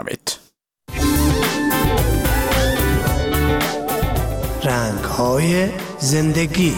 رنگ‌های زندگی.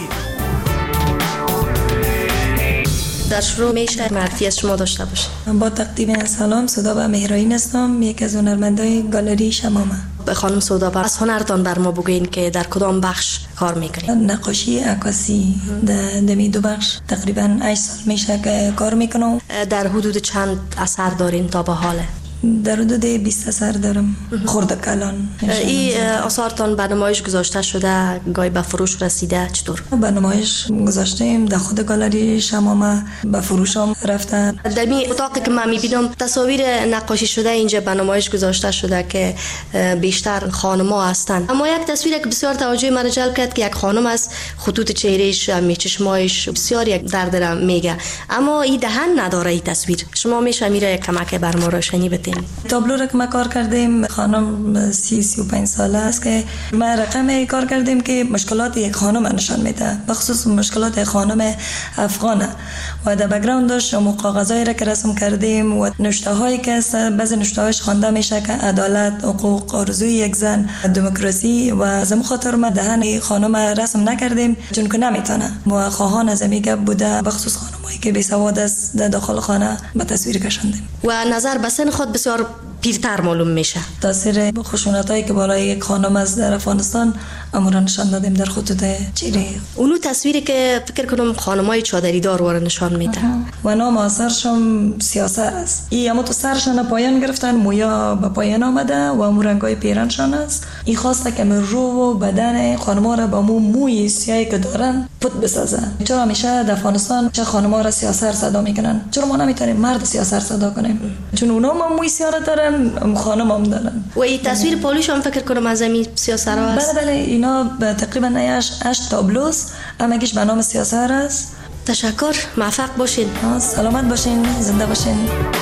در شروع میشه معرفی از شما داشته باشه. با تقدیم سلام، سودابه مهرایی هستم، یک از هنرمندای گالری شمامه. به خانم سودابه، از هنرتان بر ما بگوین که در کدام بخش کار میکنید؟ نقاشی، عکاسی، دمی دو بخش تقریبا 8 سال میشه که کار میکنم. در حدود چند اثر دارین تا به حاله؟ در حدود 20 اثر دارم. خورده کلان. این آثارتان به نمایش گذاشته شده، گاهی به فروش رسیده؟ چطور؟ به نمایش گذاشتیم در خود گالری شمامه، به فروش هم رفتن. در این اتاقی که من میبینم تصاویر نقاشی شده اینجا به نمایش گذاشته شده که بیشتر خانم‌ها هستند، اما یک تصویر که بسیار توجه من جلب کرد که یک خانم از خطوط چهرهش، چشمایش بسیار یک درد میگه، اما این دهن نداره. این تصویر شما میشه میره یک کمک بر ما روشنی بدین؟ تابلو را که ما کار کردیم، خانم 30-35 ساله است که ما رقم کار کردیم که مشکلات یک خانم نشان میده، بخصوص مشکلات خانم افغانه، و در بک‌گراندش کاغذایی را که رسم کردیم و نوشته هایی که بعضی نوشته هایش خوانده میشه که عدالت، حقوق، آرزوی یک زن، دموکراسی، و از این خاطر ما دهن خانم رسم نکردیم چون که نمیتونه و خواهان از میگه بوده، بخصوص خانمایی که بی سواد است در داخل خانه به تصویر کشاندیم. و نظر به سن خود بسیار پیرتر معلوم میشه. تاثیر خشونتایی که بالای یک خانم از در افغانستان امورا نشان دادیم در خطوط چهره. اونو تصویری که فکر کنم خانمای چادری دار واره نشان میده و نام اثرشم سیاست است. این اما تو سرشان پایان گرفتن، مویا به پایان آمده و امو رنگای پیرنشان است. این خواسته که رو و بدن خانم‌ها را با موی سیاهی که دارن پت بسازن. چرا همیشه در افغانستان چه خانم‌ها را سیاست صدا میکنن؟ چرا ما نمیتونیم مرد سیاست صدا کنیم؟ چون اونا موی سیاه دارن، خانم هم دارن. و این تصویر پالیش هم فکر کنم از این سیاسر هست. بله اینا تقریبا 8 تابلوست، همگیش به نام سیاسر است. تشکر، موفق باشین. سلامت باشین، زنده باشین.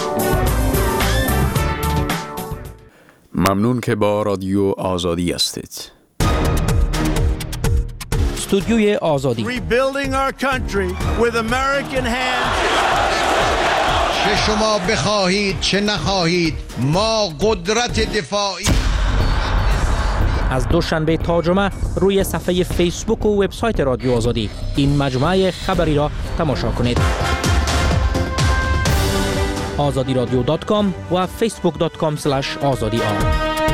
ممنون که با رادیو آزادی هستید. استودیوی آزادی. Rebuilding our country with American hands. چه شما بخواهید چه نخواهید، ما قدرت دفاعی. از دوشنبه تا جمعه روی صفحه فیسبوک و وبسایت رادیو آزادی این مجموعه خبری را تماشا کنید. azadiradio.com و facebook.com/azadi.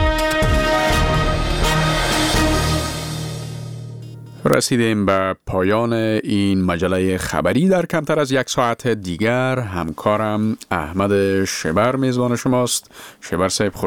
رسیدیم به پایان این مجله خبری. در کمتر از یک ساعت دیگر همکارم احمد شبر میزبان شماست. شبر صاحب